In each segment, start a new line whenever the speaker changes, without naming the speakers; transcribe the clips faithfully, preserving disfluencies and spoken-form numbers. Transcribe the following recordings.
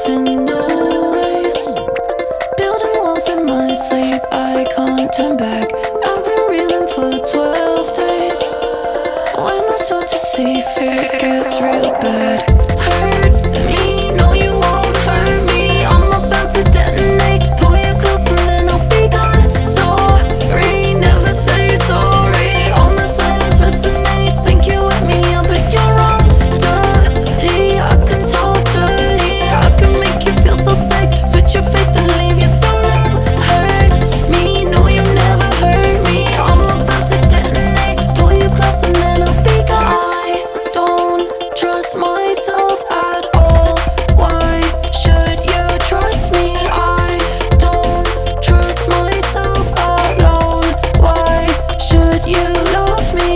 in noise, building walls in my sleep. I can't turn back. I've been reeling for twelve days. When I start to see fear, it gets real bad. Hurt me, no you won't hurt me. I'm about to detonate. Pull you close and then I'll be gone. Sorry, never say sorry. All my silence resonates. Think you with me, yeah, but you're wrong. Dirty, I can talk dirty. I can make you feel so safe. Switch your faith and leave you so long. Hurt me, no you never hurt me. I'm about to detonate. Pull you close and then I'll be gone. I don't trust myself at all. Why should you trust me? I don't trust myself alone. Why should you love me?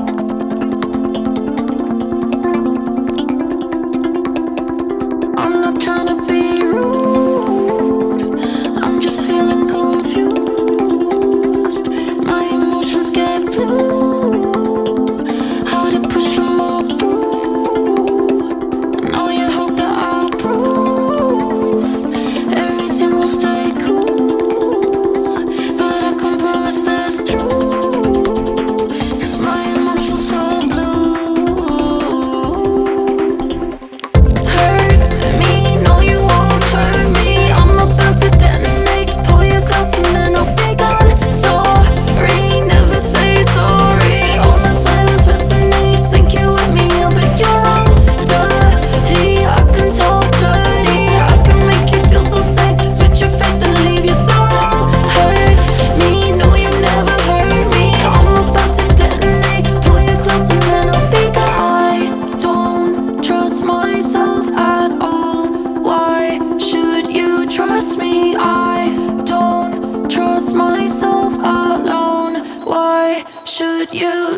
I'm not trying to be rude, I'm just feeling confused. My emotions get blue, hard to push them all through. Now you hope that I'll prove everything will stay cool, but I can't promise that's true, 'cause my emotions so blue. Hurt me, no you won't hurt me. I'm about to detonate. Pull you close and then I'll be gone. Sorry, never say sorry. All my silence resonates. Think you with me, yeah, but you're wrong. Dirty, I can talk dirty. I can make you feel so safe. Switch your faith and leave you so long. Hurt me, no you never hurt me. I'm about to detonate. Pull you close and then I'll be gone. I don't trust myself at all. Why should you trust me? I don't trust myself alone. Why should you